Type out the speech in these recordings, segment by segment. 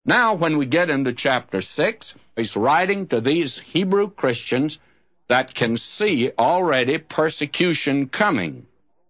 Now, when we get into chapter 6, he's writing to these Hebrew Christians that can see already persecution coming.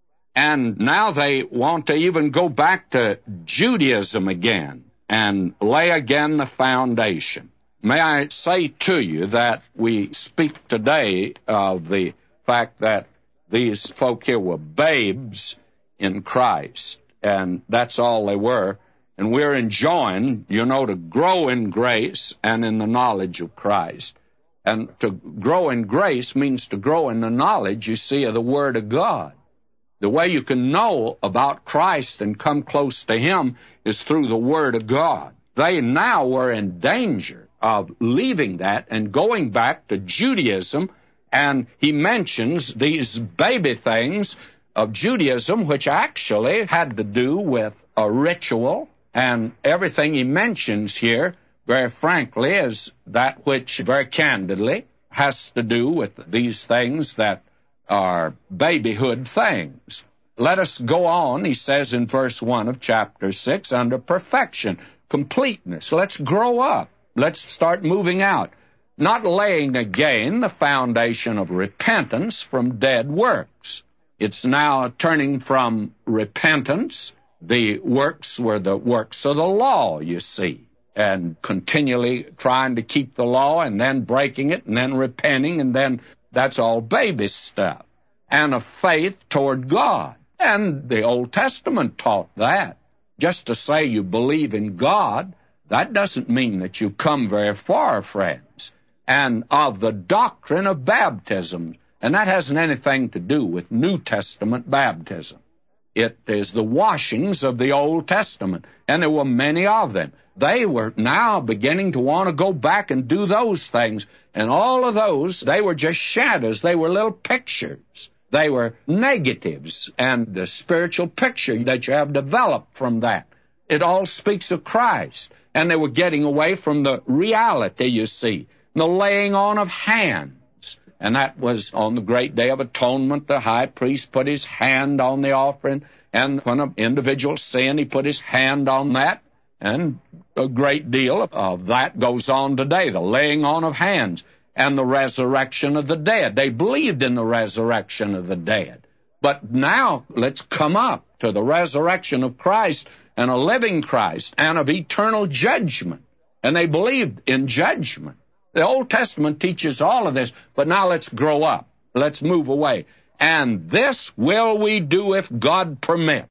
And now they want to even go back to Judaism again and lay again the foundation. May I say to you that we speak today of the fact that these folk here were babes in Christ, and that's all they were. And we're enjoined, to grow in grace and in the knowledge of Christ. And to grow in grace means to grow in the knowledge, you see, of the Word of God. The way you can know about Christ and come close to Him is through the Word of God. They now were in danger of leaving that and going back to Judaism, and he mentions these baby things of Judaism, which actually had to do with a ritual, and everything he mentions here, very frankly, is that which very candidly has to do with these things that are babyhood things. Let us go on, he says in verse 1 of chapter 6, under perfection, completeness. Let's grow up. Let's start moving out. Not laying again the foundation of repentance from dead works. It's now turning from repentance. The works were the works of the law, you see, and continually trying to keep the law and then breaking it and then repenting, and then that's all baby stuff. And a faith toward God. And the Old Testament taught that. Just to say you believe in God, that doesn't mean that you've come very far, friends. And of the doctrine of baptism, and that hasn't anything to do with New Testament baptism. It is the washings of the Old Testament, and there were many of them. They were now beginning to want to go back and do those things, and all of those, they were just shadows. They were little pictures. They were negatives, and the spiritual picture that you have developed from that. It all speaks of Christ, and they were getting away from the reality, you see, the laying on of hands. And that was on the great day of atonement. The high priest put his hand on the offering, and when an individual sinned, he put his hand on that, and a great deal of that goes on today, the laying on of hands and the resurrection of the dead. They believed in the resurrection of the dead. But now let's come up to the resurrection of Christ and a living Christ and of eternal judgment. And they believed in judgment. The Old Testament teaches all of this, but now let's grow up. Let's move away. And this will we do if God permit.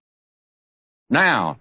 Now,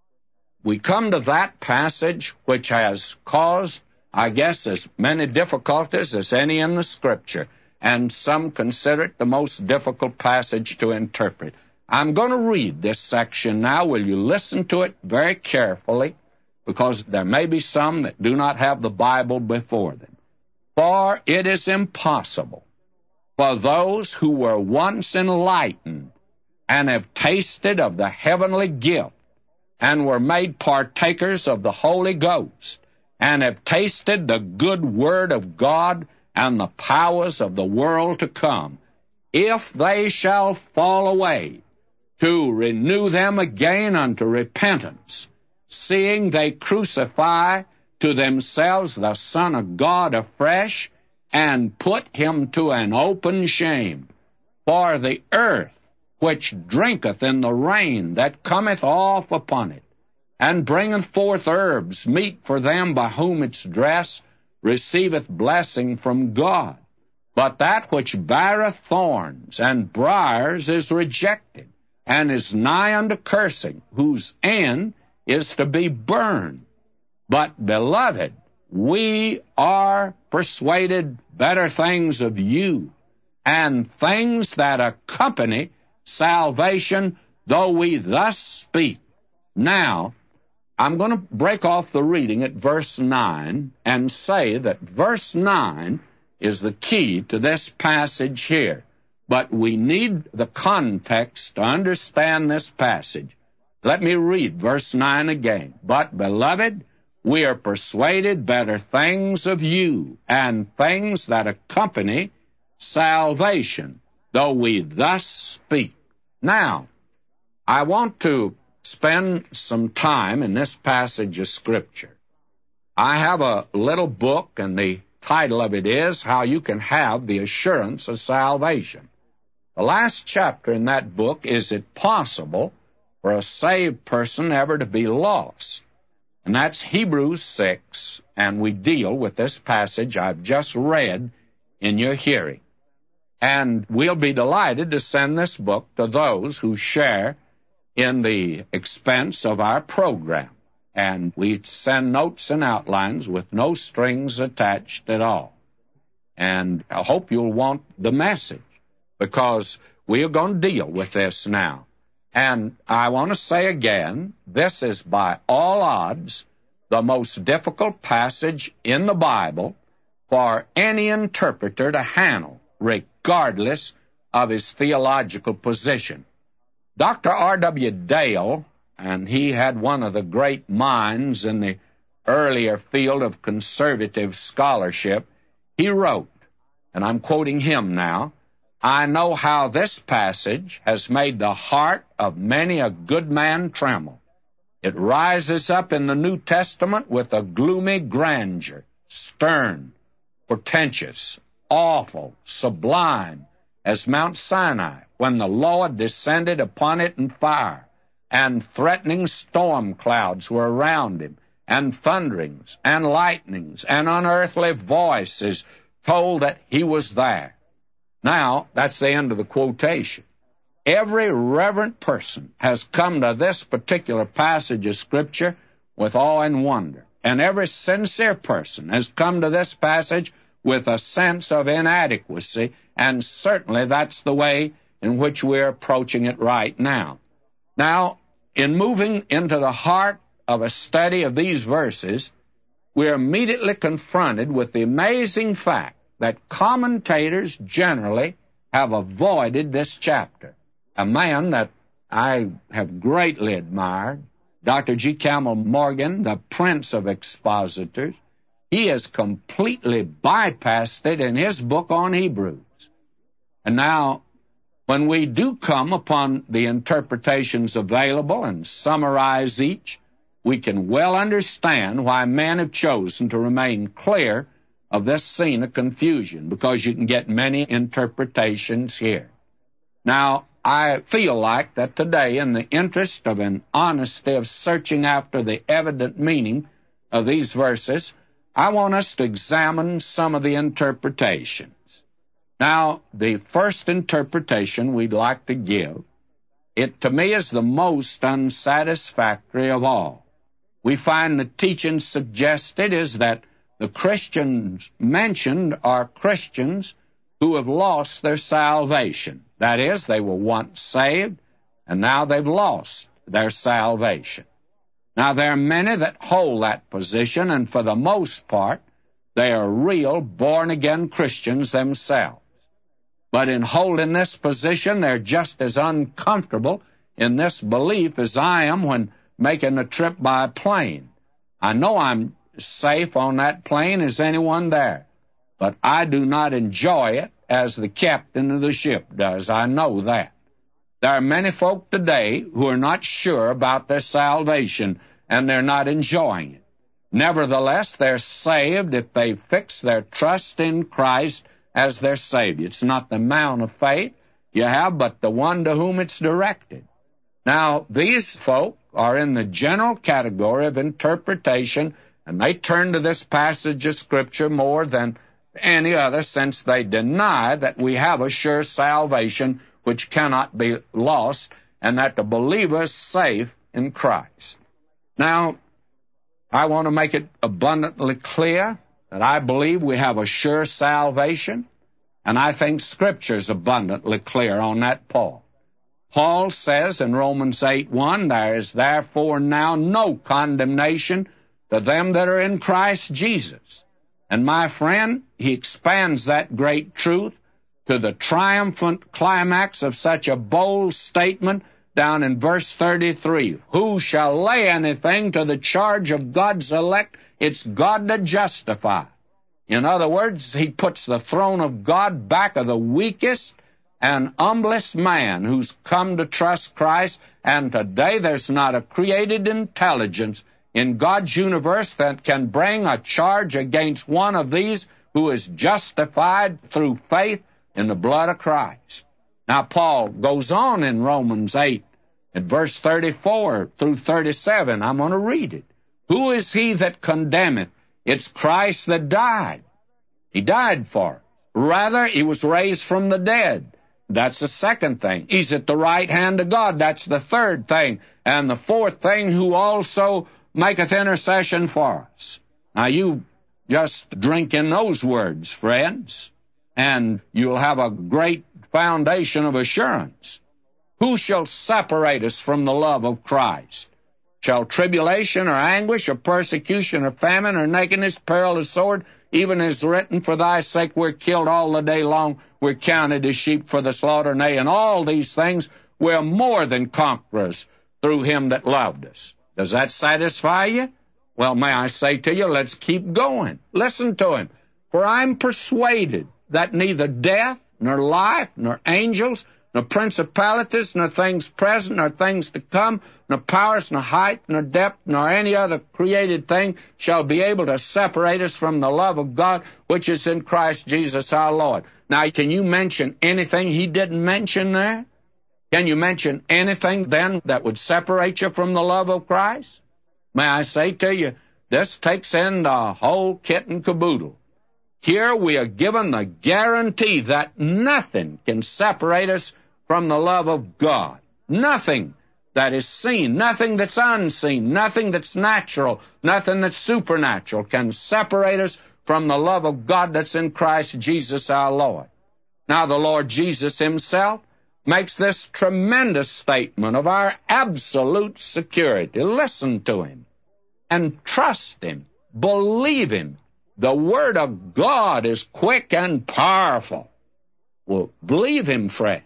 we come to that passage which has caused, I guess, as many difficulties as any in the Scripture, and some consider it the most difficult passage to interpret. I'm going to read this section now. Will you listen to it very carefully? Because there may be some that do not have the Bible before them. For it is impossible for those who were once enlightened and have tasted of the heavenly gift and were made partakers of the Holy Ghost and have tasted the good word of God and the powers of the world to come, if they shall fall away, to renew them again unto repentance, seeing they crucify to themselves the Son of God afresh, and put him to an open shame. For the earth which drinketh in the rain that cometh off upon it, and bringeth forth herbs, meet for them by whom it's dressed, receiveth blessing from God. But that which beareth thorns and briars is rejected, and is nigh unto cursing, whose end is to be burned. But, beloved, we are persuaded better things of you, and things that accompany salvation, though we thus speak. Now, I'm going to break off the reading at verse 9 and say that verse 9 is the key to this passage here. But we need the context to understand this passage. Let me read verse 9 again. But, beloved, we are persuaded better things of you, and things that accompany salvation, though we thus speak. Now, I want to spend some time in this passage of Scripture. I have a little book, and the title of it is How You Can Have the Assurance of Salvation. The last chapter in that book, Is It Possible for a Saved Person Ever to Be Lost? And that's Hebrews 6, and we deal with this passage I've just read in your hearing. And we'll be delighted to send this book to those who share in the expense of our program. And we send notes and outlines with no strings attached at all. And I hope you'll want the message, because we are going to deal with this now. And I want to say again, this is by all odds the most difficult passage in the Bible for any interpreter to handle, regardless of his theological position. Dr. R.W. Dale, and he had one of the great minds in the earlier field of conservative scholarship, he wrote, and I'm quoting him now, "I know how this passage has made the heart of many a good man tremble. It rises up in the New Testament with a gloomy grandeur, stern, portentous, awful, sublime, as Mount Sinai, when the Lord descended upon it in fire, and threatening storm clouds were around him, and thunderings, and lightnings, and unearthly voices told that he was there." Now, that's the end of the quotation. Every reverent person has come to this particular passage of Scripture with awe and wonder, and every sincere person has come to this passage with a sense of inadequacy, and certainly that's the way in which we're approaching it right now. Now, in moving into the heart of a study of these verses, we're immediately confronted with the amazing fact that commentators generally have avoided this chapter. A man that I have greatly admired, Dr. G. Campbell Morgan, the prince of expositors, he has completely bypassed it in his book on Hebrews. And now, when we do come upon the interpretations available and summarize each, we can well understand why men have chosen to remain clear of this scene of confusion, because you can get many interpretations here. Now, I feel like that today, in the interest of an honesty of searching after the evident meaning of these verses, I want us to examine some of the interpretations. Now, the first interpretation we'd like to give, it to me is the most unsatisfactory of all. We find the teaching suggested is that the Christians mentioned are Christians who have lost their salvation. That is, they were once saved, and now they've lost their salvation. Now, there are many that hold that position, and for the most part, they are real born-again Christians themselves. But in holding this position, they're just as uncomfortable in this belief as I am when making a trip by plane. I know I'm safe on that plane as anyone there, but I do not enjoy it as the captain of the ship does. I know that. There are many folk today who are not sure about their salvation, and they're not enjoying it. Nevertheless, they're saved if they fix their trust in Christ as their Savior. It's not the amount of faith you have, but the one to whom it's directed. Now, these folk are in the general category of interpretation, and they turn to this passage of Scripture more than any other, since they deny that we have a sure salvation which cannot be lost, and that the believer is safe in Christ. Now, I want to make it abundantly clear that I believe we have a sure salvation, and I think Scripture is abundantly clear on that point. Paul says in Romans 8:1, "There is therefore now no condemnation to them that are in Christ Jesus." And my friend, he expands that great truth to the triumphant climax of such a bold statement down in verse 33. "Who shall lay anything to the charge of God's elect? It's God that justifies." In other words, he puts the throne of God back of the weakest and humblest man who's come to trust Christ, and today there's not a created intelligence in God's universe that can bring a charge against one of these who is justified through faith in the blood of Christ. Now, Paul goes on in Romans 8, at verse 34 through 37. I'm going to read it. Who is he that condemneth? It's Christ that died. He died for us. Rather, he was raised from the dead. That's the second thing. He's at the right hand of God. That's the third thing. And the fourth thing, who also maketh intercession for us. Now, you just drink in those words, friends, and you'll have a great foundation of assurance. Who shall separate us from the love of Christ? Shall tribulation or anguish or persecution or famine or nakedness, peril or sword? Even as written, for thy sake we're killed all the day long. We're counted as sheep for the slaughter. Nay, in all these things we're more than conquerors through him that loved us. Does that satisfy you? Well, may I say to you, let's keep going. Listen to him. For I'm persuaded that neither death, nor life, nor angels, nor principalities, nor things present, nor things to come, nor powers, nor height, nor depth, nor any other created thing shall be able to separate us from the love of God which is in Christ Jesus our Lord. Now, can you mention anything he didn't mention there? Can you mention anything then that would separate you from the love of Christ? May I say to you, this takes in the whole kit and caboodle. Here we are given the guarantee that nothing can separate us from the love of God. Nothing that is seen, nothing that's unseen, nothing that's natural, nothing that's supernatural can separate us from the love of God that's in Christ Jesus our Lord. Now, the Lord Jesus himself makes this tremendous statement of our absolute security. Listen to him and trust him. Believe him. The Word of God is quick and powerful. Well, believe him, friends.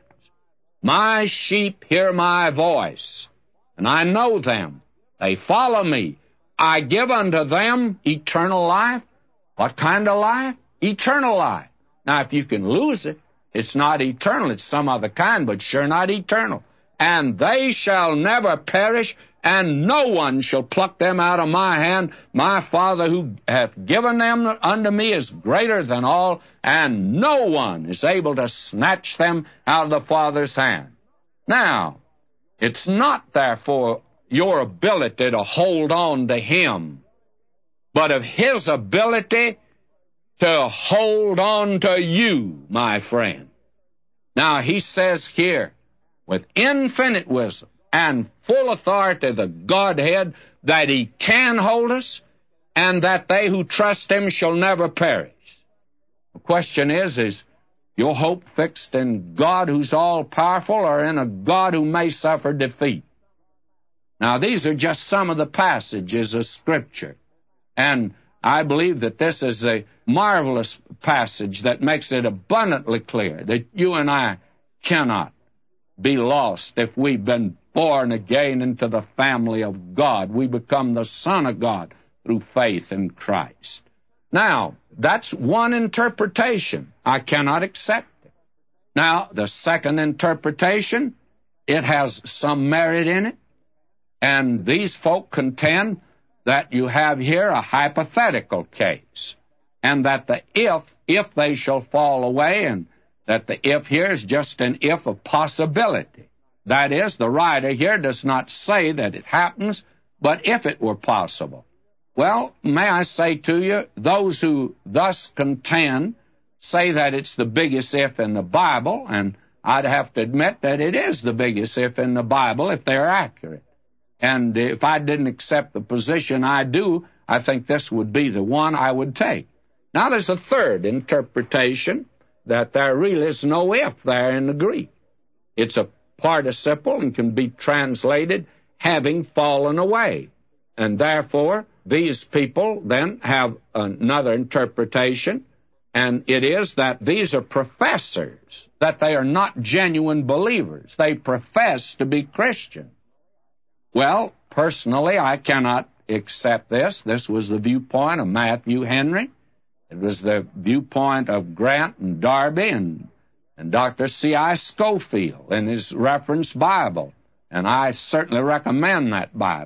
My sheep hear my voice, and I know them. They follow me. I give unto them eternal life. What kind of life? Eternal life. Now, if you can lose it, it's not eternal. It's some other kind, but sure not eternal. And they shall never perish, and no one shall pluck them out of my hand. My Father who hath given them unto me is greater than all, and no one is able to snatch them out of the Father's hand. Now, it's not therefore your ability to hold on to him, but of his ability to hold on to you, my friend. Now, he says here, with infinite wisdom and full authority of the Godhead, that he can hold us, and that they who trust him shall never perish. The question is your hope fixed in God who's all-powerful, or in a God who may suffer defeat? Now, these are just some of the passages of Scripture, and I believe that this is a marvelous passage that makes it abundantly clear that you and I cannot be lost if we've been born again into the family of God. We become the Son of God through faith in Christ. Now, that's one interpretation. I cannot accept it. Now, the second interpretation, it has some merit in it, and these folk contend that you have here a hypothetical case, and that the if they shall fall away, and that the if here is just an if of possibility. That is, the writer here does not say that it happens, but if it were possible. Well, may I say to you, those who thus contend say that it's the biggest if in the Bible, and I'd have to admit that it is the biggest if in the Bible if they're accurate. And if I didn't accept the position I do, I think this would be the one I would take. Now, there's a third interpretation, that there really is no if there in the Greek. It's a participle and can be translated having fallen away. And therefore, these people then have another interpretation, and it is that these are professors, that they are not genuine believers. They profess to be Christian. Well, personally, I cannot accept this. This was the viewpoint of Matthew Henry. It was the viewpoint of Grant and Darby and Dr. C.I. Scofield in his reference Bible. And I certainly recommend that Bible.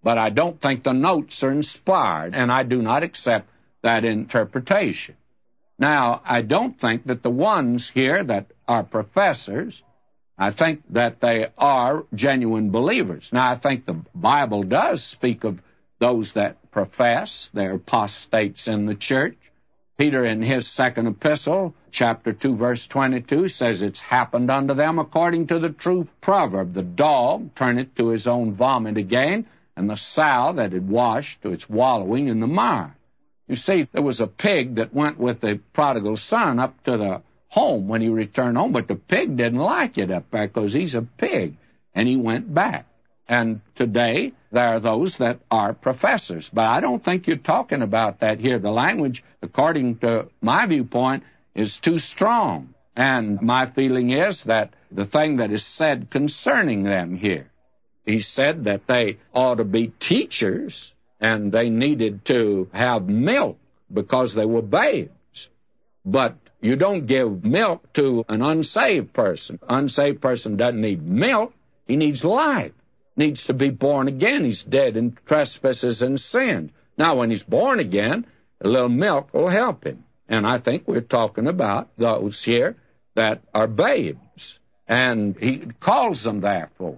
but I don't think the notes are inspired, and I do not accept that interpretation. Now, I don't think that the ones here that are professors, I think that they are genuine believers. Now, I think the Bible does speak of those that profess. They're apostates in the church. Peter, in his second epistle, chapter 2, verse 22, says it's happened unto them according to the true proverb. The dog turneth to his own vomit again, and the sow that had washed to its wallowing in the mire. You see, there was a pig that went with the prodigal son up to the home when he returned home, but the pig didn't like it up there because he's a pig, and he went back. And today, there are those that are professors. But I don't think you're talking about that here. The language, according to my viewpoint, is too strong. And my feeling is that the thing that is said concerning them here, he said that they ought to be teachers, and they needed to have milk because they were babes. But you don't give milk to an unsaved person. Unsaved person doesn't need milk. He needs life. Needs to be born again. He's dead in trespasses and sins. Now, when he's born again, a little milk will help him. And I think we're talking about those here that are babes. And he calls them therefore.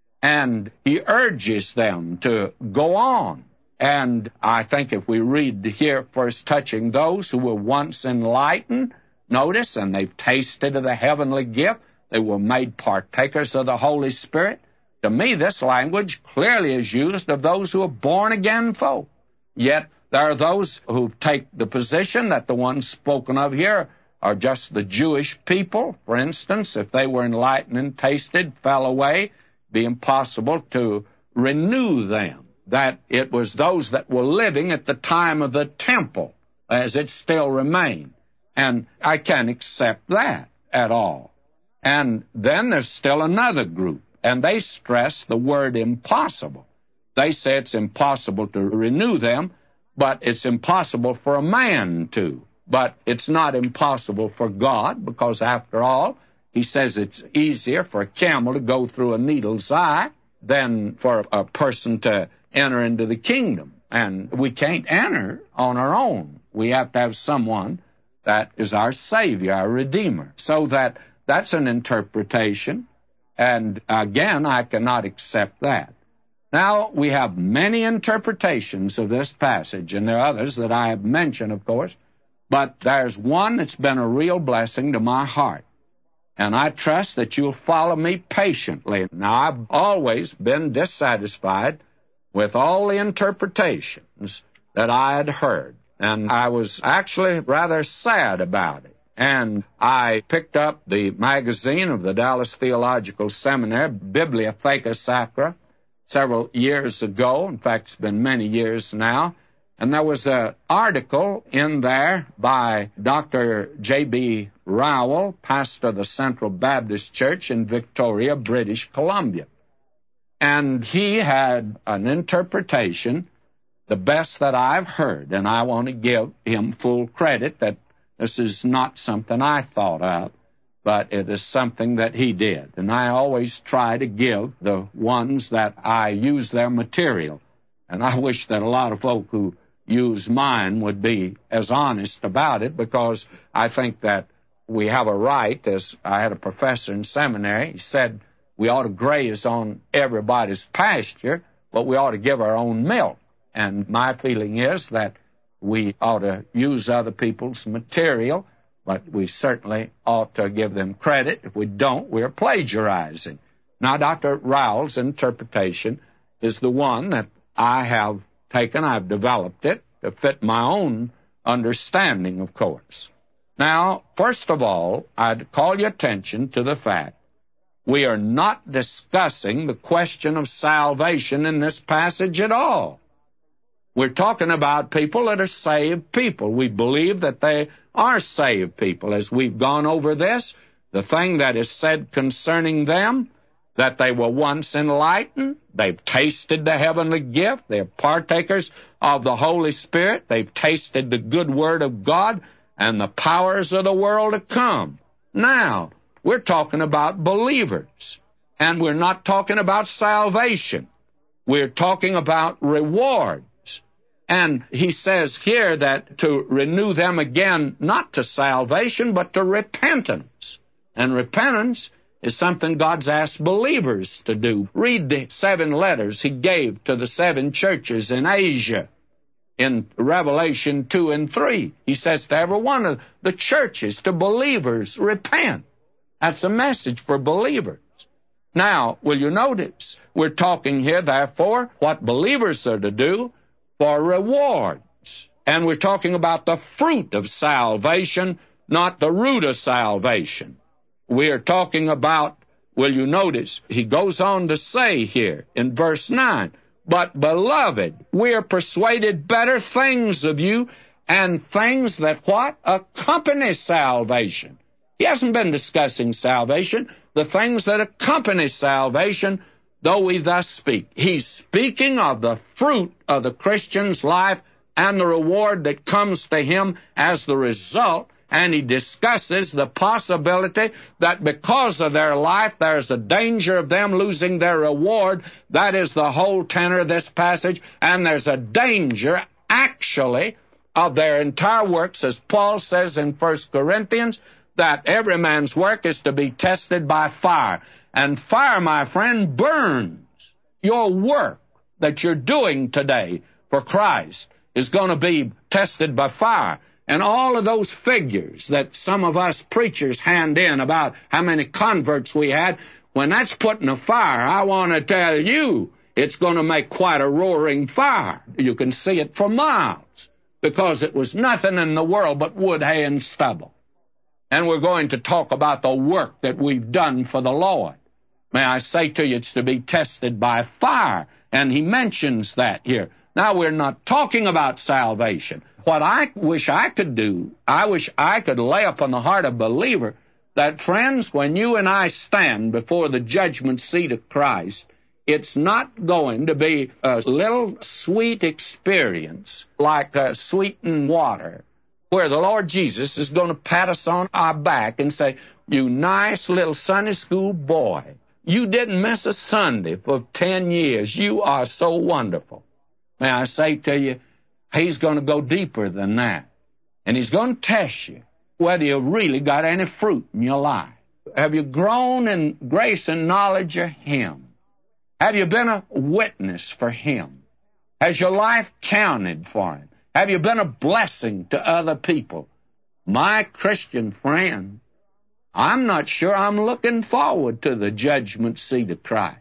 And he urges them to go on. And I think if we read here first touching those who were once enlightened, notice, and they've tasted of the heavenly gift, they were made partakers of the Holy Spirit. To me, this language clearly is used of those who are born-again folk. Yet there are those who take the position that the ones spoken of here are just the Jewish people. For instance, if they were enlightened and tasted, fell away, it'd be impossible to renew them. That it was those that were living at the time of the temple, as it still remained. And I can't accept that at all. And then there's still another group. And they stress the word impossible. They say it's impossible to renew them, but it's impossible for a man to. But it's not impossible for God, because after all, he says it's easier for a camel to go through a needle's eye than for a person to enter into the kingdom. And we can't enter on our own. We have to have someone that is our Savior, our Redeemer. So that's an interpretation. And again, I cannot accept that. Now, we have many interpretations of this passage, and there are others that I have mentioned, of course, but there's one that's been a real blessing to my heart. And I trust that you'll follow me patiently. Now, I've always been dissatisfied with all the interpretations that I had heard, and I was actually rather sad about it. And I picked up the magazine of the Dallas Theological Seminary, Bibliotheca Sacra, several years ago. In fact, it's been many years now. And there was an article in there by Dr. J.B. Rowell, pastor of the Central Baptist Church in Victoria, British Columbia. And he had an interpretation, the best that I've heard, and I want to give him full credit that this is not something I thought of, but it is something that he did. And I always try to give the ones that I use their material. And I wish that a lot of folk who use mine would be as honest about it, because I think that we have a right, as I had a professor in seminary, he said we ought to graze on everybody's pasture, but we ought to give our own milk. And my feeling is that we ought to use other people's material, but we certainly ought to give them credit. If we don't, we're plagiarizing. Now, Dr. Rowell's interpretation is the one that I have taken. I've developed it to fit my own understanding, of course. Now, first of all, I'd call your attention to the fact we are not discussing the question of salvation in this passage at all. We're talking about people that are saved people. We believe that they are saved people. As we've gone over this, the thing that is said concerning them, that they were once enlightened, they've tasted the heavenly gift, they're partakers of the Holy Spirit, they've tasted the good word of God and the powers of the world to come. Now, we're talking about believers, and we're not talking about salvation. We're talking about rewards. And he says here that to renew them again, not to salvation, but to repentance. And repentance is something God's asked believers to do. Read the 7 letters he gave to the 7 churches in Asia in Revelation 2 and 3. He says to every one of the churches, to believers, repent. That's a message for believers. Now, will you notice, we're talking here, therefore, what believers are to do for rewards. And we're talking about the fruit of salvation, not the root of salvation. We are talking about, will you notice, he goes on to say here in verse 9, but beloved, we are persuaded better things of you, and things that what? Accompany salvation. He hasn't been discussing salvation, the things that accompany salvation, though we thus speak. He's speaking of the fruit of the Christian's life and the reward that comes to him as the result, and he discusses the possibility that because of their life there's a danger of them losing their reward. That is the whole tenor of this passage, and there's a danger, actually, of their entire works, as Paul says in 1 Corinthians, that every man's work is to be tested by fire. And fire, my friend, burns. Your work that you're doing today for Christ is going to be tested by fire. And all of those figures that some of us preachers hand in about how many converts we had, when that's put in a fire, I want to tell you, it's going to make quite a roaring fire. You can see it for miles, because it was nothing in the world but wood, hay, and stubble. And we're going to talk about the work that we've done for the Lord. May I say to you, it's to be tested by fire. And he mentions that here. Now, we're not talking about salvation. What I wish I could do, I wish I could lay upon the heart of a believer that, friends, when you and I stand before the judgment seat of Christ, it's not going to be a little sweet experience like sweetened water, where the Lord Jesus is going to pat us on our back and say, you nice little Sunday school boy, you didn't miss a Sunday for 10 years. You are so wonderful. May I say to you, he's going to go deeper than that. And he's going to test you whether you really got any fruit in your life. Have you grown in grace and knowledge of him? Have you been a witness for him? Has your life counted for him? Have you been a blessing to other people? My Christian friend, I'm not sure I'm looking forward to the judgment seat of Christ.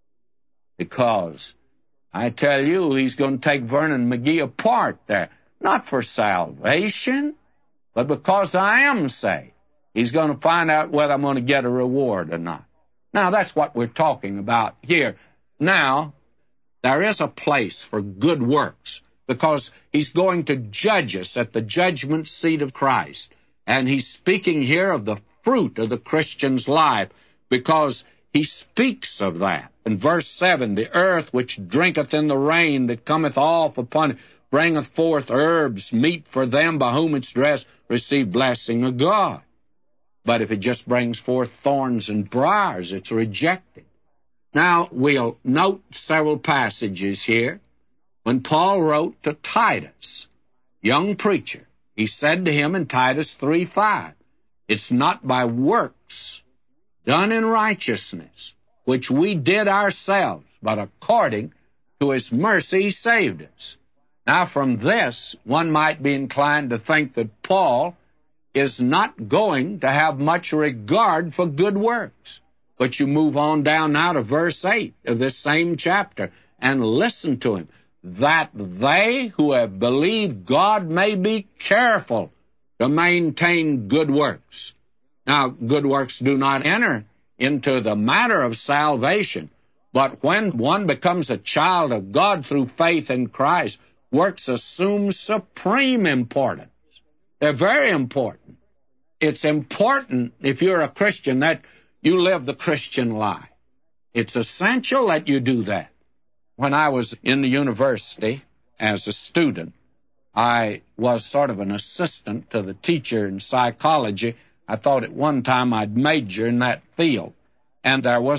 Because I tell you, he's going to take Vernon McGee apart there. Not for salvation, but because I am saved. He's going to find out whether I'm going to get a reward or not. Now, that's what we're talking about here. Now, there is a place for good works, because he's going to judge us at the judgment seat of Christ. And he's speaking here of the fruit of the Christian's life, because he speaks of that. In verse 7, the earth which drinketh in the rain that cometh off upon it, bringeth forth herbs, meat for them by whom it's dressed, receive blessing of God. But if it just brings forth thorns and briars, it's rejected. Now, we'll note several passages here. When Paul wrote to Titus, young preacher, he said to him in Titus 3:5, it's not by works done in righteousness, which we did ourselves, but according to his mercy he saved us. Now, from this, one might be inclined to think that Paul is not going to have much regard for good works. But you move on down now to verse 8 of this same chapter and listen to him. That they who have believed God may be careful to maintain good works. Now, good works do not enter into the matter of salvation, but when one becomes a child of God through faith in Christ, works assume supreme importance. They're very important. It's important, if you're a Christian, that you live the Christian life. It's essential that you do that. When I was in the university as a student, I was sort of an assistant to the teacher in psychology. I thought at one time I'd major in that field. And there was a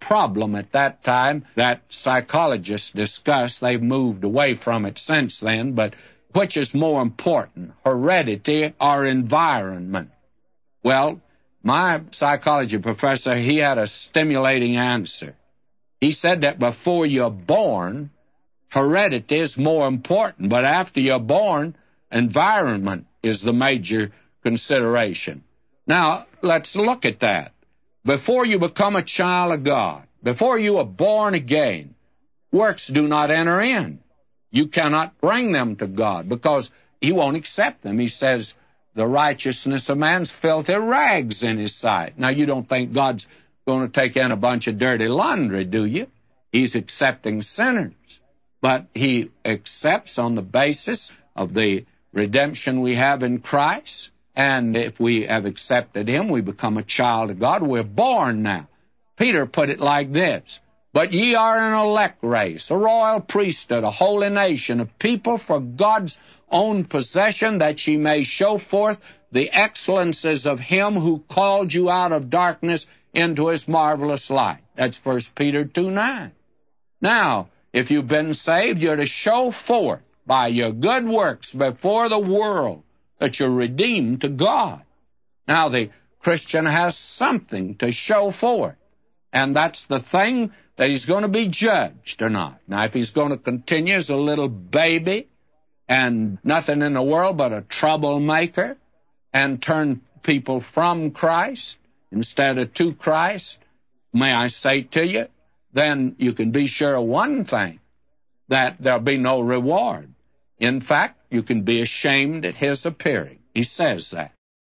problem at that time that psychologists discussed. They've moved away from it since then, but which is more important, heredity or environment? Well, my psychology professor, he had a stimulating answer. He said that before you're born, heredity is more important, but after you're born, environment is the major consideration. Now, let's look at that. Before you become a child of God, before you are born again, works do not enter in. You cannot bring them to God because He won't accept them. He says, the righteousness of man's filthy rags in His sight. Now, you don't think God's going to take in a bunch of dirty laundry, do you? He's accepting sinners. But He accepts on the basis of the redemption we have in Christ. And if we have accepted Him, we become a child of God. We're born now. Peter put it like this, but ye are an elect race, a royal priesthood, a holy nation, a people for God's own possession, that ye may show forth the excellences of Him who called you out of darkness into His marvelous light. That's 1 Peter 2:9. Now, if you've been saved, you're to show forth by your good works before the world that you're redeemed to God. Now, the Christian has something to show forth, and that's the thing that he's going to be judged or not. Now, if he's going to continue as a little baby and nothing in the world but a troublemaker and turn people from Christ instead of to Christ, may I say to you, then you can be sure of one thing, that there'll be no reward. In fact, you can be ashamed at His appearing. He says that.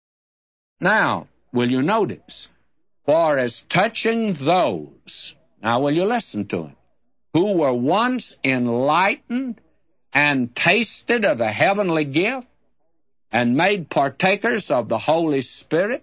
Now, will you notice, for as touching those, now will you listen to him, who were once enlightened and tasted of the heavenly gift and made partakers of the Holy Spirit,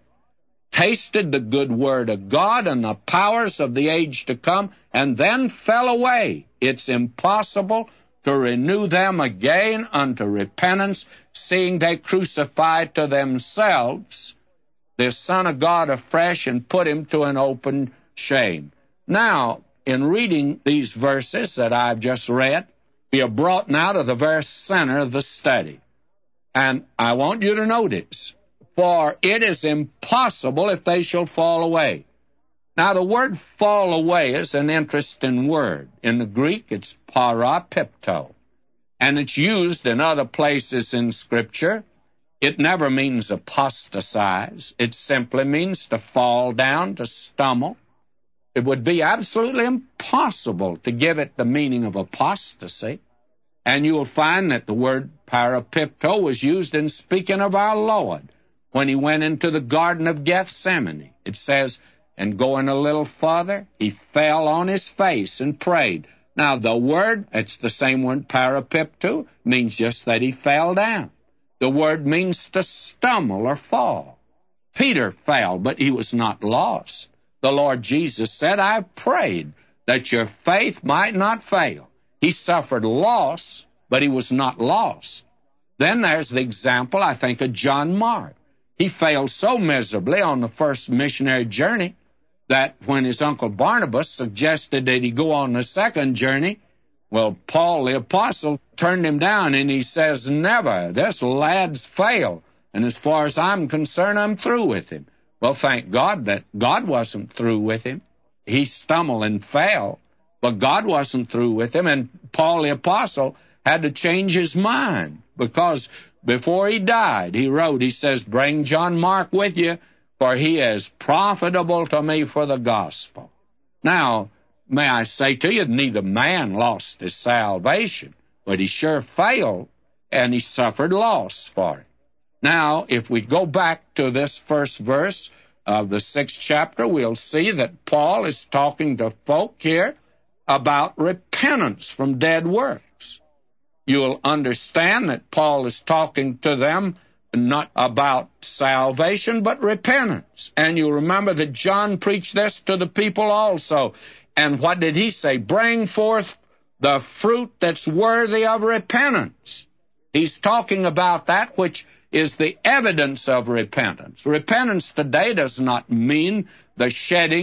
tasted the good word of God and the powers of the age to come, and then fell away. It's impossible to renew them again unto repentance, seeing they crucified to themselves the Son of God afresh and put Him to an open shame. Now, in reading these verses that I've just read, we are brought now to the very center of the study. And I want you to notice, for it is impossible if they shall fall away. Now, the word fall away is an interesting word. In the Greek, it's parapipto, and it's used in other places in Scripture. It never means apostatize. It simply means to fall down, to stumble. It would be absolutely impossible to give it the meaning of apostasy. And you will find that the word parapipto was used in speaking of our Lord when He went into the Garden of Gethsemane. It says, and going a little further, He fell on His face and prayed. Now, the word, it's the same word, parapipto, means just that He fell down. The word means to stumble or fall. Peter fell, but he was not lost. The Lord Jesus said, I prayed that your faith might not fail. He suffered loss, but he was not lost. Then there's the example, I think, of John Mark. He failed so miserably on the first missionary journey that when his uncle Barnabas suggested that he go on the second journey, well, Paul the apostle turned him down, and he says, never. This lad's failed, and as far as I'm concerned, I'm through with him. Well, thank God that God wasn't through with him. He stumbled and fell, but God wasn't through with him, and Paul the apostle had to change his mind, because before he died, he wrote, he says, bring John Mark with you, for he is profitable to me for the gospel. Now, may I say to you, neither man lost his salvation, but he sure failed, and he suffered loss for it. Now, if we go back to this first verse of the 6th chapter, we'll see that Paul is talking to folk here about repentance from dead works. You'll understand that Paul is talking to them not about salvation, but repentance. And you'll remember that John preached this to the people also. And what did he say? Bring forth the fruit that's worthy of repentance. He's talking about that which is the evidence of repentance. Repentance today does not mean the shedding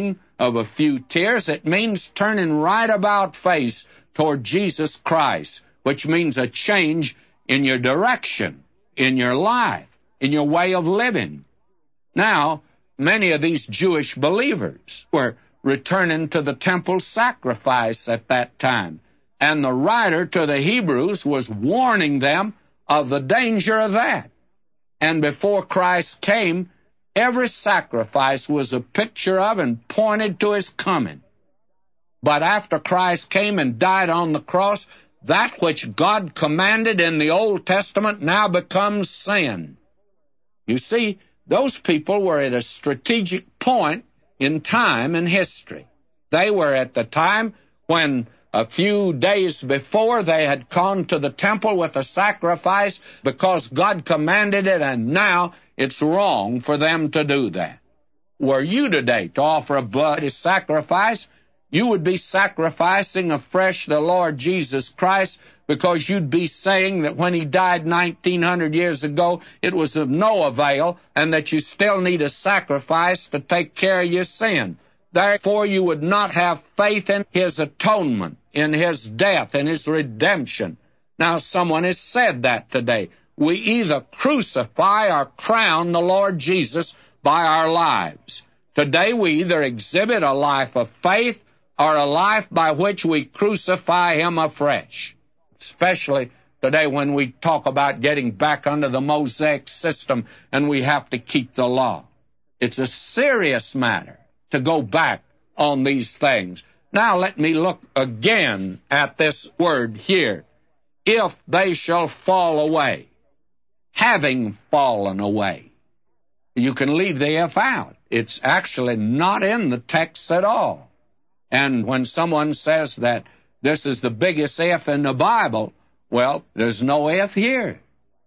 of a few tears. It means turning right about face toward Jesus Christ, which means a change in your direction, in your life, in your way of living. Now, many of these Jewish believers were returning to the temple sacrifice at that time, and the writer to the Hebrews was warning them of the danger of that. And before Christ came, every sacrifice was a picture of and pointed to his coming. But after Christ came and died on the cross, that which God commanded in the Old Testament now becomes sin. You see, those people were at a strategic point in time and history. They were at the time when a few days before they had gone to the temple with a sacrifice because God commanded it, and now it's wrong for them to do that. Were you today to offer a bloody sacrifice, you would be sacrificing afresh the Lord Jesus Christ, because you'd be saying that when he died 1900 years ago, it was of no avail, and that you still need a sacrifice to take care of your sin. Therefore, you would not have faith in his atonement, in his death, in his redemption. Now, someone has said that today. We either crucify or crown the Lord Jesus by our lives. Today, we either exhibit a life of faith or a life by which we crucify him afresh. Especially today when we talk about getting back under the Mosaic system and we have to keep the law. It's a serious matter to go back on these things. Now let me look again at this word here. If they shall fall away, having fallen away. You can leave the if out. It's actually not in the text at all. And when someone says that this is the biggest if in the Bible, well, there's no if here.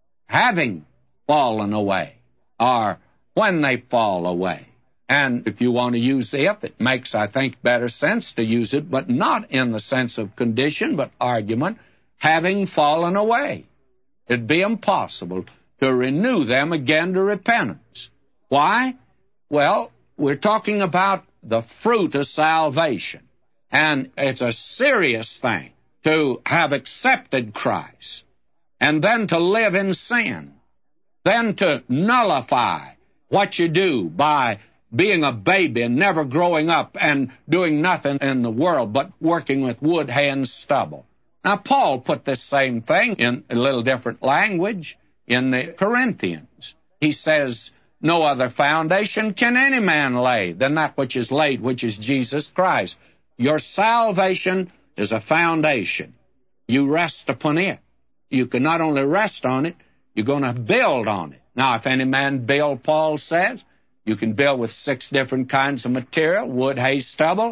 Having fallen away, or when they fall away. And if you want to use if, it makes, I think, better sense to use it, but not in the sense of condition, but argument, having fallen away. It'd be impossible to renew them again to repentance. Why? Well, we're talking about the fruit of salvation. And it's a serious thing to have accepted Christ, and then to live in sin, then to nullify what you do by being a baby and never growing up and doing nothing in the world but working with wood, hay, and stubble. Now, Paul put this same thing in a little different language in the Corinthians. He says, no other foundation can any man lay than that which is laid, which is Jesus Christ. Your salvation is a foundation. You rest upon it. You can not only rest on it, you're going to build on it. Now, if any man build, Paul says, you can build with 6 different kinds of material: wood, hay, stubble,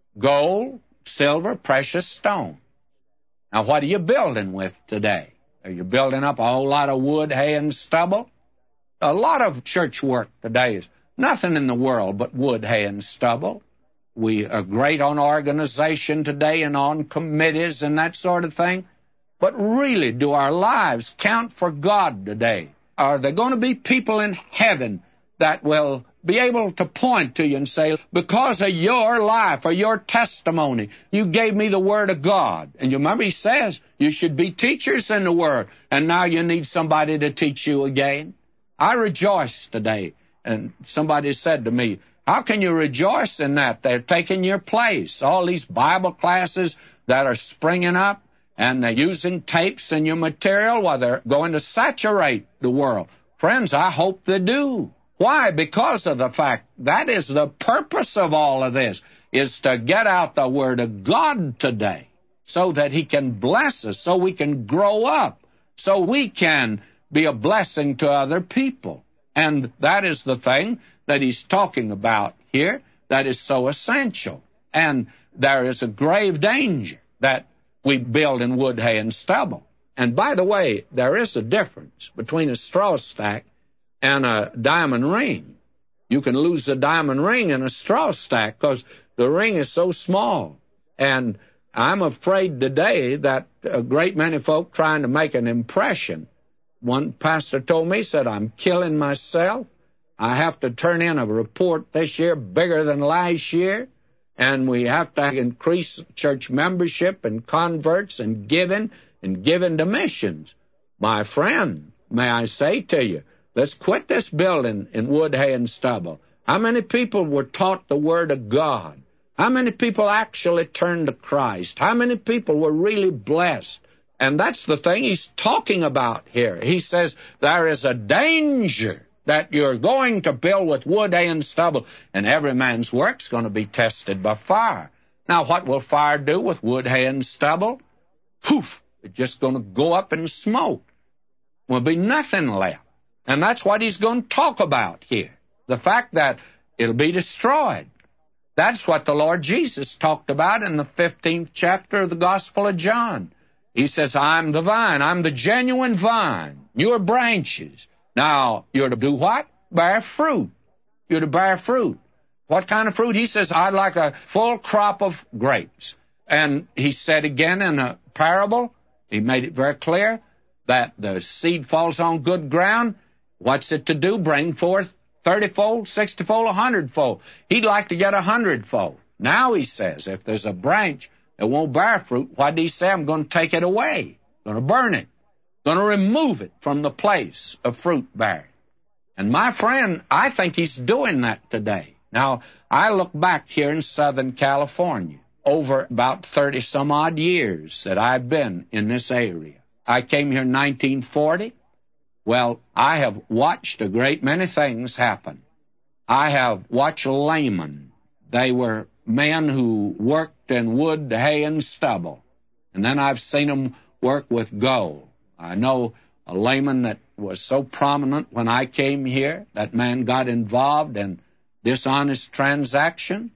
gold, silver, precious stone. Now, what are you building with today? Are you building up a whole lot of wood, hay, and stubble? A lot of church work today is nothing in the world but wood, hay, and stubble. We are great on organization today and on committees and that sort of thing. But really, do our lives count for God today? Are there going to be people in heaven that will be able to point to you and say, because of your life or your testimony, you gave me the Word of God? And you remember he says you should be teachers in the Word, and now you need somebody to teach you again. I rejoice today. And somebody said to me, how can you rejoice in that? They're taking your place. All these Bible classes that are springing up, and they're using tapes in your material, well, they're going to saturate the world. Friends, I hope they do. Why? Because of the fact that is the purpose of all of this, is to get out the Word of God today so that he can bless us, so we can grow up, so we can be a blessing to other people. And that is the thing that he's talking about here that is so essential. And there is a grave danger that we build in wood, hay, and stubble. And by the way, there is a difference between a straw stack and a diamond ring. You can lose a diamond ring in a straw stack because the ring is so small. And I'm afraid today that a great many folk trying to make an impression. One pastor told me, said, I'm killing myself. I have to turn in a report this year bigger than last year. and we have to increase church membership and converts and giving to missions. My friend, may I say to you, let's quit this building in wood, hay, and stubble. How many people were taught the Word of God? How many people actually turned to Christ? How many people were really blessed? And that's the thing he's talking about here. He says there is a danger that you're going to build with wood, hay, and stubble, and every man's work's going to be tested by fire. Now, what will fire do with wood, hay, and stubble? Poof! It's just going to go up in smoke. There'll be nothing left. And that's what he's going to talk about here. The fact that it'll be destroyed. That's what the Lord Jesus talked about in the 15th chapter of the Gospel of John. He says, I'm the vine. I'm the genuine vine. You're branches. Now, you're to do what? Bear fruit. You're to bear fruit. What kind of fruit? He says, I'd like a full crop of grapes. And he said again in a parable, he made it very clear, that the seed falls on good ground. What's it to do? Bring forth 30-fold, 60-fold, 100-fold. He'd like to get 100-fold. Now he says, if there's a branch that won't bear fruit, what did he say? I'm going to take it away. I'm going to burn it. I'm going to remove it from the place of fruit bearing. And my friend, I think he's doing that today. Now, I look back here in Southern California, over about 30-some-odd years that I've been in this area. I came here in 1940. Well, I have watched a great many things happen. I have watched laymen. They were men who worked in wood, hay, and stubble. And then I've seen them work with gold. I know a layman that was so prominent when I came here. That man got involved in dishonest transactions.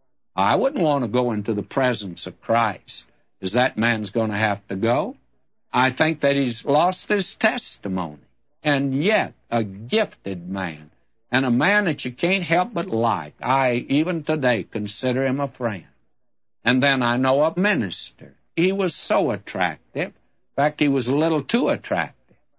I wouldn't want to go into the presence of Christ, because that man's going to have to go. I think that he's lost his testimony. And yet, a gifted man, and a man that you can't help but like. I, even today, consider him a friend. And then I know a minister. He was so attractive. In fact, he was a little too attractive.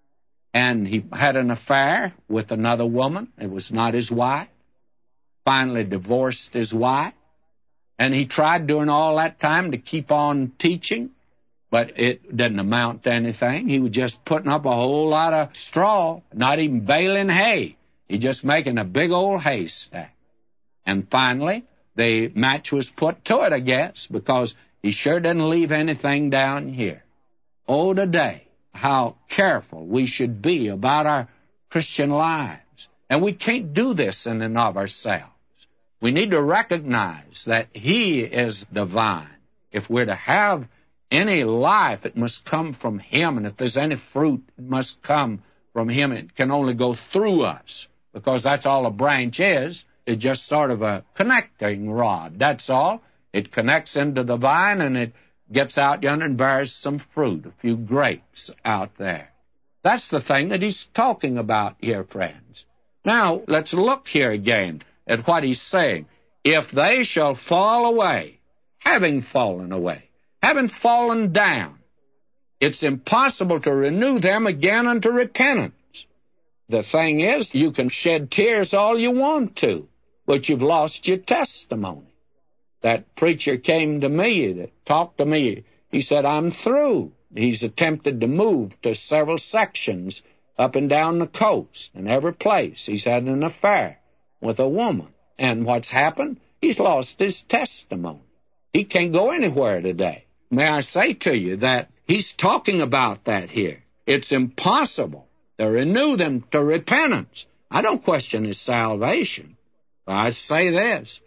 And he had an affair with another woman. It was not his wife. Finally divorced his wife. And he tried during all that time to keep on teaching, but it didn't amount to anything. He was just putting up a whole lot of straw, not even baling hay. He just making a big old haystack. And finally, the match was put to it, I guess, because he sure didn't leave anything down here. Oh, today, how careful we should be about our Christian lives. And we can't do this in and of ourselves. We need to recognize that He is the vine. If we're to have any life, it must come from Him. And if there's any fruit, it must come from Him. It can only go through us, because that's all a branch is. It's just sort of a connecting rod. That's all. It connects into the vine, and it gets out yonder and bears some fruit, a few grapes out there. That's the thing that he's talking about here, friends. Now, let's look here again at what he's saying. If they shall fall away, having fallen away, having fallen down, it's impossible to renew them again unto repentance. The thing is, you can shed tears all you want to, but you've lost your testimony. That preacher came to me, that talked to me. He said, I'm through. He's attempted to move to several sections up and down the coast, and every place. He's had an affair with a woman. And what's happened? He's lost his testimony. He can't go anywhere today. May I say to you that he's talking about that here. It's impossible to renew them to repentance. I don't question his salvation. I say this.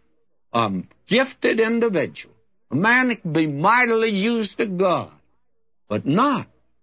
Gifted individual, a man that can be mightily used of God, but not.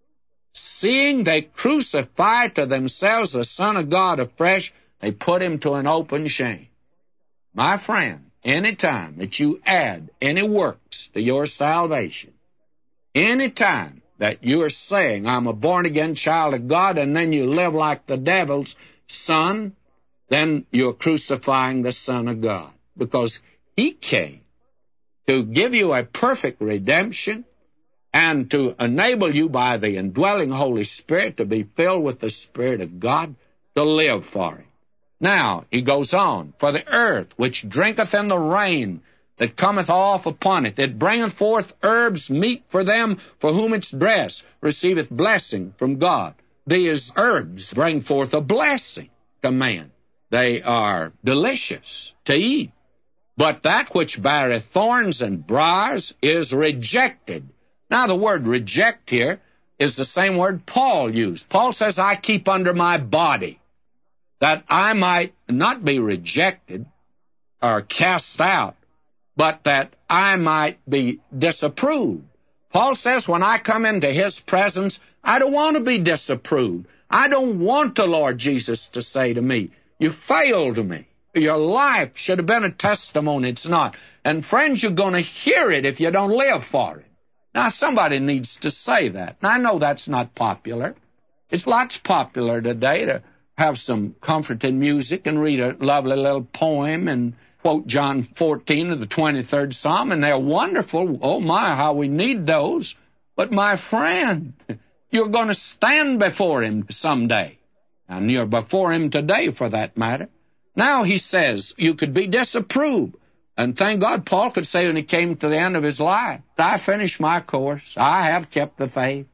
Seeing they crucify to themselves the Son of God afresh, they put him to an open shame. My friend, any time that you add any works to your salvation, any time that you are saying, I'm a born-again child of God, and then you live like the devil's son, then you're crucifying the Son of God, because He came to give you a perfect redemption and to enable you by the indwelling Holy Spirit to be filled with the Spirit of God to live for Him. Now, he goes on, for the earth which drinketh in the rain that cometh off upon it. It bringeth forth herbs meet for them for whom its dress receiveth blessing from God. These herbs bring forth a blessing to man. They are delicious to eat. But that which beareth thorns and briars is rejected. Now, the word reject here is the same word Paul used. Paul says, I keep under my body, that I might not be rejected or cast out, but that I might be disapproved. Paul says, when I come into his presence, I don't want to be disapproved. I don't want the Lord Jesus to say to me, you failed me. Your life should have been a testimony. It's not. And friends, you're going to hear it if you don't live for it. Now, somebody needs to say that. Now, I know that's not popular. It's lots popular today to have some comforting music and read a lovely little poem and quote John 14 of the 23rd Psalm, and they're wonderful. Oh, my, how we need those. But, my friend, you're going to stand before him someday. And you're before him today, for that matter. Now, he says, you could be disapproved. And thank God Paul could say when he came to the end of his life, I finished my course. I have kept the faith.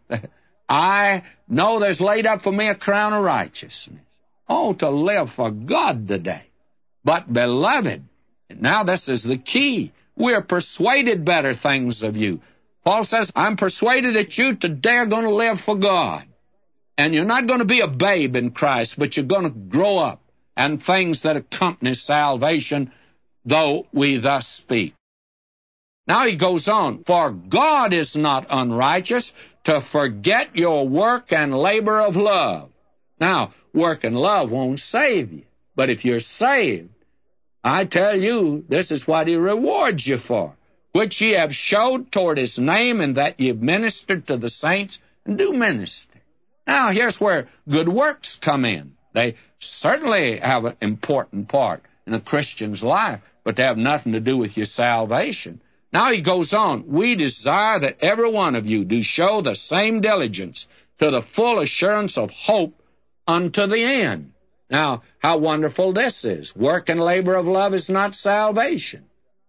I know there's laid up for me a crown of righteousness. Oh, to live for God today. But, beloved, now this is the key. We're persuaded better things of you. Paul says, I'm persuaded that you today are going to live for God. And you're not going to be a babe in Christ, but you're going to grow up. And things that accompany salvation, though we thus speak. Now he goes on, for God is not unrighteous to forget your work and labor of love. Now, work and love won't save you. But if you're saved, I tell you, this is what he rewards you for, which ye have showed toward his name, and that ye have ministered to the saints, and do minister. Now, here's where good works come in. They certainly have an important part in a Christian's life, but they have nothing to do with your salvation. Now he goes on, we desire that every one of you do show the same diligence to the full assurance of hope unto the end. Now, how wonderful this is. Work and labor of love is not salvation.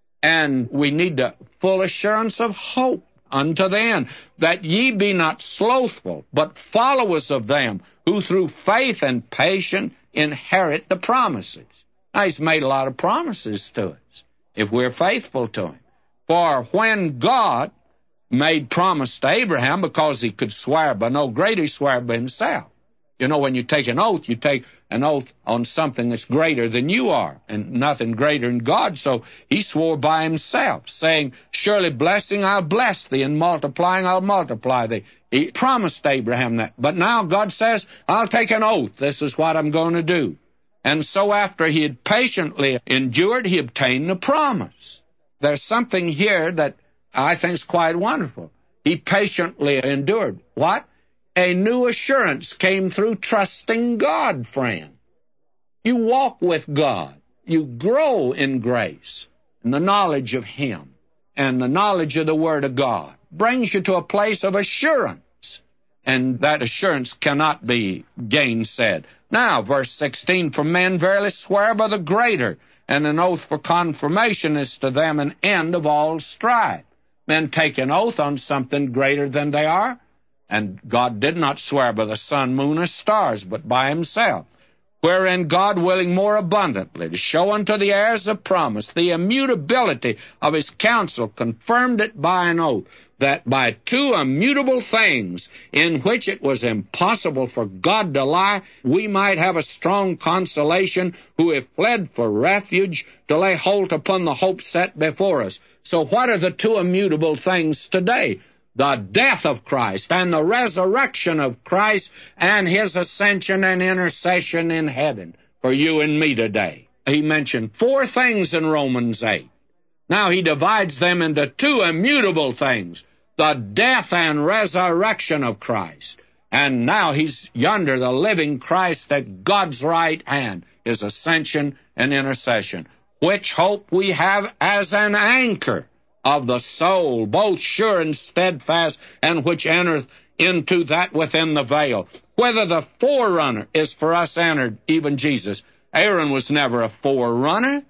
And we need the full assurance of hope unto the end, that ye be not slothful, but followers of them who through faith and patience inherit the promises. Now, he's made a lot of promises to us if we're faithful to him. For when God made promise to Abraham, because he could swear by no greater, he swore by himself. You know, when you take an oath, you take an oath on something that's greater than you are, and nothing greater than God. So he swore by himself, saying, surely blessing I'll bless thee, and multiplying I'll multiply thee. He promised Abraham that. But now God says, I'll take an oath. This is what I'm going to do. And so after he had patiently endured, he obtained the promise. There's something here that I think is quite wonderful. He patiently endured. What? A new assurance came through trusting God, friend. You walk with God. You grow in grace and the knowledge of him, and the knowledge of the Word of God brings you to a place of assurance, and that assurance cannot be gainsaid. Now, verse 16, for men verily swear by the greater, and an oath for confirmation is to them an end of all strife. Men take an oath on something greater than they are, and God did not swear by the sun, moon, or stars, but by himself, wherein God, willing more abundantly to show unto the heirs of promise the immutability of his counsel, confirmed it by an oath, that by two immutable things, in which it was impossible for God to lie, we might have a strong consolation, who have fled for refuge, to lay hold upon the hope set before us. So what are the two immutable things today? The death of Christ and the resurrection of Christ and his ascension and intercession in heaven for you and me today. He mentioned four things in Romans 8. Now he divides them into two immutable things, the death and resurrection of Christ. And now he's yonder, the living Christ at God's right hand, his ascension and intercession, which hope we have as an anchor of the soul, both sure and steadfast, and which entereth into that within the veil, whether the forerunner is for us entered, even Jesus. Aaron was never a forerunner.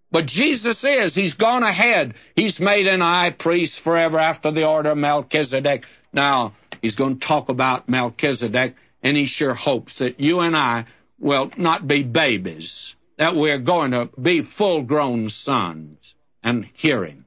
But Jesus is. He's gone ahead. He's made an high priest forever after the order of Melchizedek. Now, he's going to talk about Melchizedek, and he sure hopes that you and I will not be babies, that we're going to be full-grown sons and hear him.